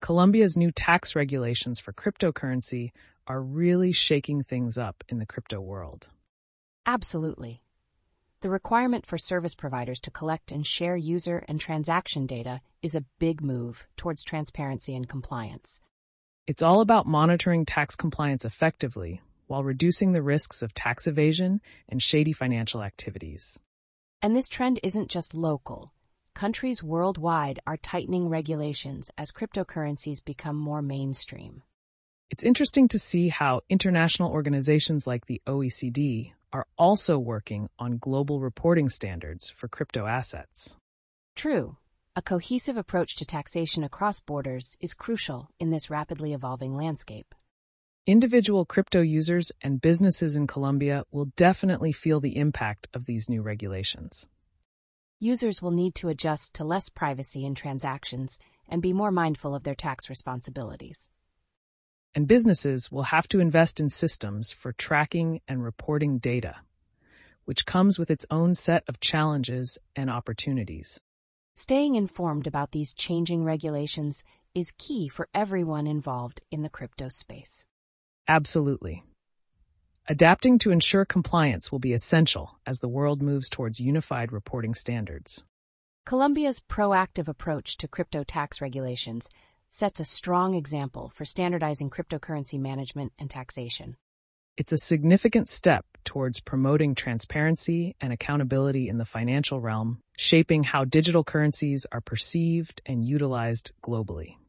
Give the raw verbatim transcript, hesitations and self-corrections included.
Colombia's new tax regulations for cryptocurrency are really shaking things up in the crypto world. Absolutely. The requirement for service providers to collect and share user and transaction data is a big move towards transparency and compliance. It's all about monitoring tax compliance effectively while reducing the risks of tax evasion and shady financial activities. And this trend isn't just local. Countries worldwide are tightening regulations as cryptocurrencies become more mainstream. It's interesting to see how international organizations like the O E C D are also working on global reporting standards for crypto assets. True. A cohesive approach to taxation across borders is crucial in this rapidly evolving landscape. Individual crypto users and businesses in Colombia will definitely feel the impact of these new regulations. Users will need to adjust to less privacy in transactions and be more mindful of their tax responsibilities. And businesses will have to invest in systems for tracking and reporting data, which comes with its own set of challenges and opportunities. Staying informed about these changing regulations is key for everyone involved in the crypto space. Absolutely. Adapting to ensure compliance will be essential as the world moves towards unified reporting standards. Colombia's proactive approach to crypto tax regulations sets a strong example for standardizing cryptocurrency management and taxation. It's a significant step towards promoting transparency and accountability in the financial realm, shaping how digital currencies are perceived and utilized globally.